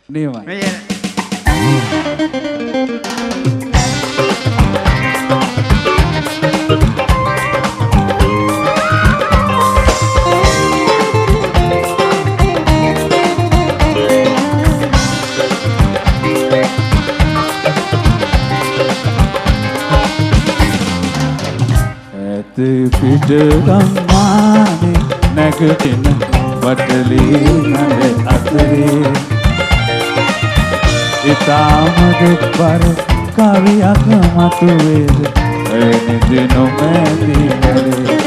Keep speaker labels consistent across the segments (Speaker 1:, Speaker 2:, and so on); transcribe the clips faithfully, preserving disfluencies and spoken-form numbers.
Speaker 1: නියමයි.
Speaker 2: පිට ගම්මානේ නැගිටින වටලී නඩ අතරේ ඉතාම දුක්බර කවියක් මතුවේද එනිදි නොමැති කලේ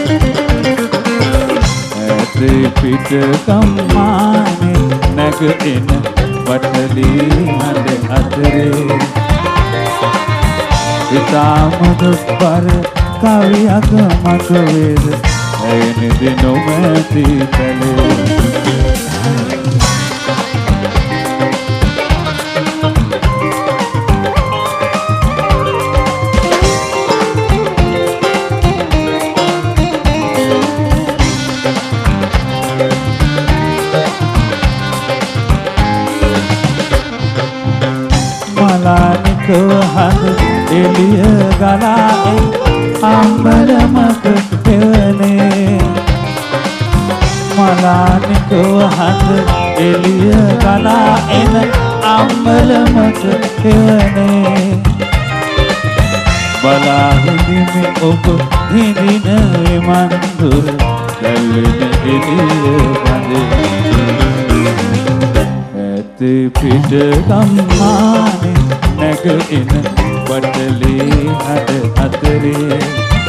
Speaker 2: ඇති පිට ගම්මානේ නැගිටින වටලී නඩ අතරේ ඉතාම දුක්බර කවියක් මතුවේද එනිදි නොමැති කලේ මලානිකව හද එළිය ගලා අම්බලමක එවනේ මලානිකව හද එළිය ගලා එන අම්බලමක එවනේ බලාහිදිමි ඔබ හිදින මන්දුර දැල්වෙන එළිය බඳේ ඇති පිට ගම්මානේ නැගින වටලී හද අතරේ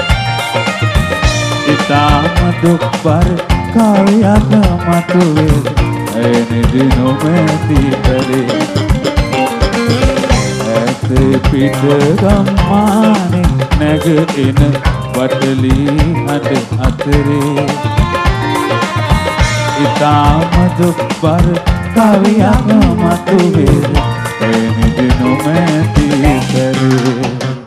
Speaker 2: ඉතාම දුක්බර කවියක් මතුවේ එනිදි නොමැති කලේ ඇති පිට ගම්මානේ නැගින වටලී හද අතරේ ඉතාම දුක්බර කවියක් මතුවේ එනිදි නොමැති කලේ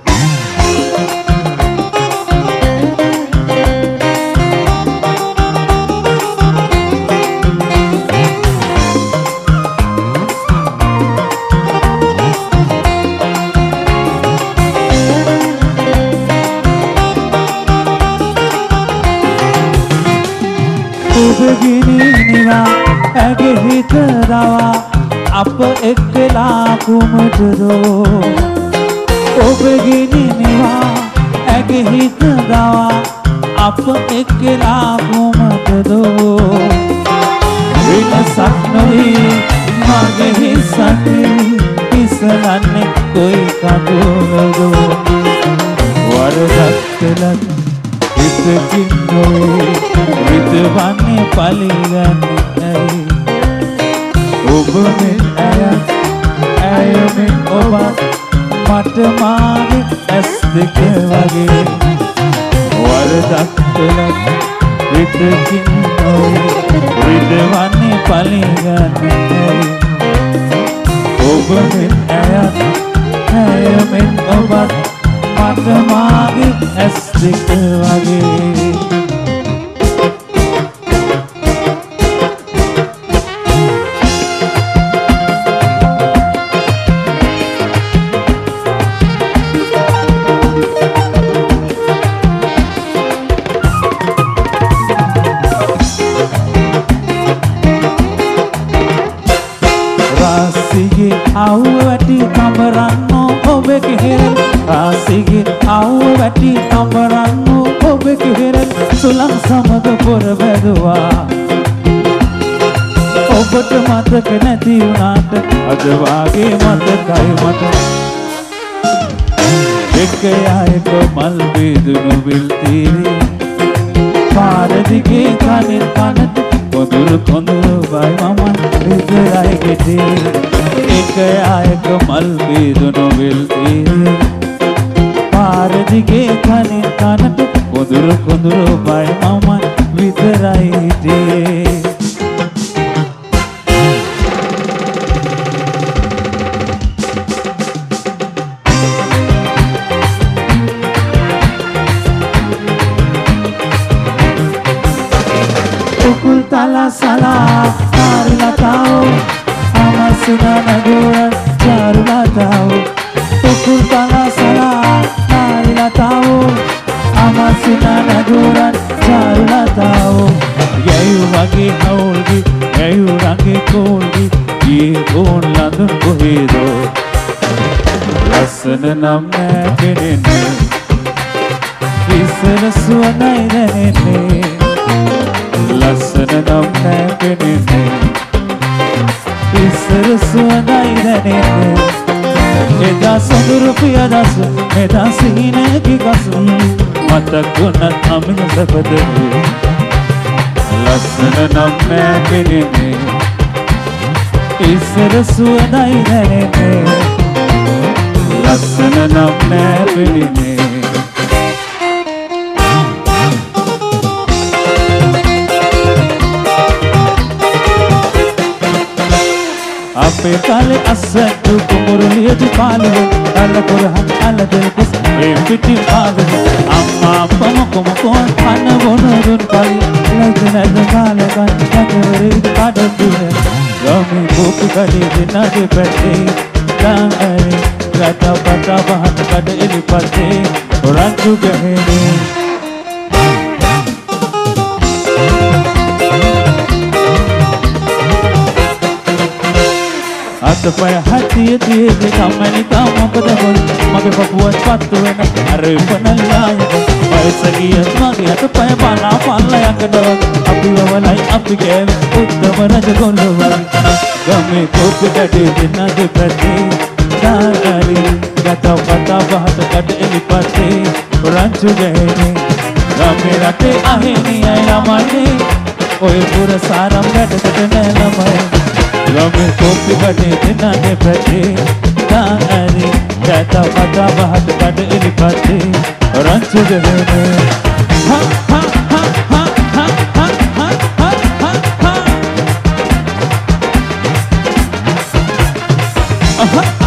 Speaker 2: ඔබගිනි නිවා ඇගේ හිත දවා අප එක්කලා කුමටදෝ ඔබගිනි නිවා ඇගේ හිත දවා අප එක්කලා කුමටදෝ වෙනසක් නොවී මගේ හිසට පිසලන්නේ කොයි කඳුලදෝ වරදක් කළත් හිතකින් නොවේ හිතවන්නේ පලිගන්නේ ඔබ මෙන් ඇයත් ඇය මෙන් ඔබත් මට මාගේ ඇස් දෙක වගේ වරදක් කළත් හිතකින් නොවේ හිතවන්නේ පලිගන්නේ ඔබ මෙන් ඇයත් ඇය මෙන් ඔබත් මට මාගේ ඇස් දෙක වගේ රාසිගේ අවුව වැටි කඹරන්නෝ ඔබේ කෙහෙරල් රාසිගේ අවුව වැටි කඹරන්නෝ ඔබේ කෙහෙරල් සුළං සමග පොර බැදුවා ඔබට මතක නැති වුණාට අද වාගේ මතකයි මට එක යායක මල් බේදුණු විල්තිරි පාර දිගේ කනින් කනට කොඳුරු කොඳුරු බයි මමන් විතරයි ගෙටේ එක යායක මල් බේදුණු විල්තිරි පාර දිගේ කනින් කනට කොඳුරු කොඳුරු බයි මමන් විතරයි ගෙටේ Tala sala, tari la tao, ama Amasina naguran charula tao Tukul tala sala nalila tao Amasina naguran charula tao Yayu wage haulgi yayu range kolgi Ye kon ladun kohedo Lasana nam nakenene Isara suwanai danene Lasana nam nakenene Isara suwanai danene Eda sonduru piyadasu Eda sihine ki kasu Matakunat amin sabade Lasana nam nakenene Isara suwanai danene Lasana nam nakenene Ape kale asatu kumurliya di palu ala kurhan ala dilkus e piti palu amma pamo komo kon ana bonurun kali lagna kale kan kadore kadatu gami kopi kali dinade pete dangare gata pata bahat kad eli pate ranchu gahene Atapaya hati hati hati kamani kama pada bol mage papuan patu wena are panalaya paisagiyat mage atapaya pala pala yakadawa api wawalai api gel uttama rajagolwa game kopi kade dinade prati dagari gata pata bahat kad eli pate ranchu gahene game rate aheni ay ramane oy pura saram gadata nelamai Lame kopi kade dinade prati Daari Jata pata bahat kade ili pati Ranchu gahene Ha ha ha ha ha ha ha ha ha ha Aha